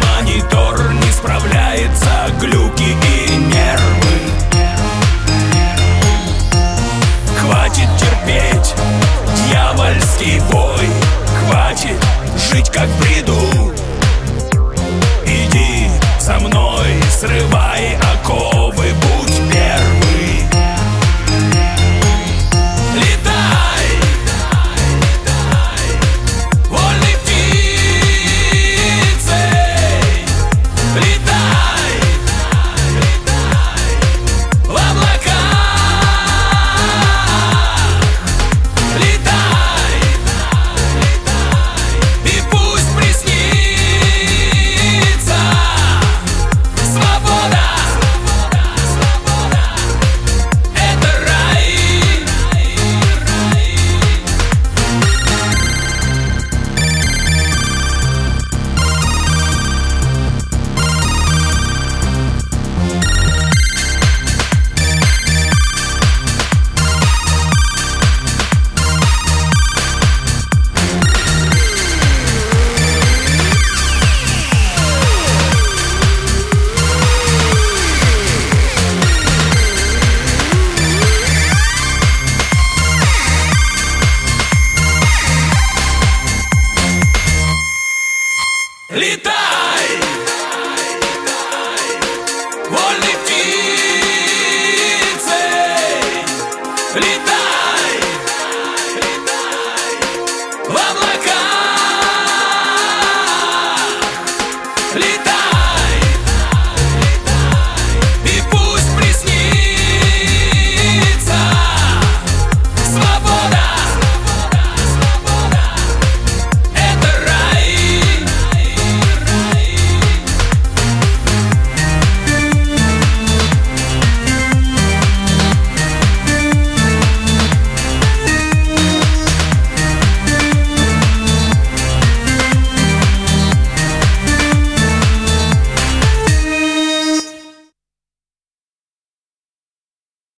монитор не справляется, глюки и нервы. Хватит терпеть дьявольский вой, хватит жить как в бреду. Иди со мной, срывай оковы, будь первый. Летай, вольной птицей. Летай в облаках. Летай, и пусть приснится свобода. Это рай. Летай, вольной птицей. Летай в облаках. Летай.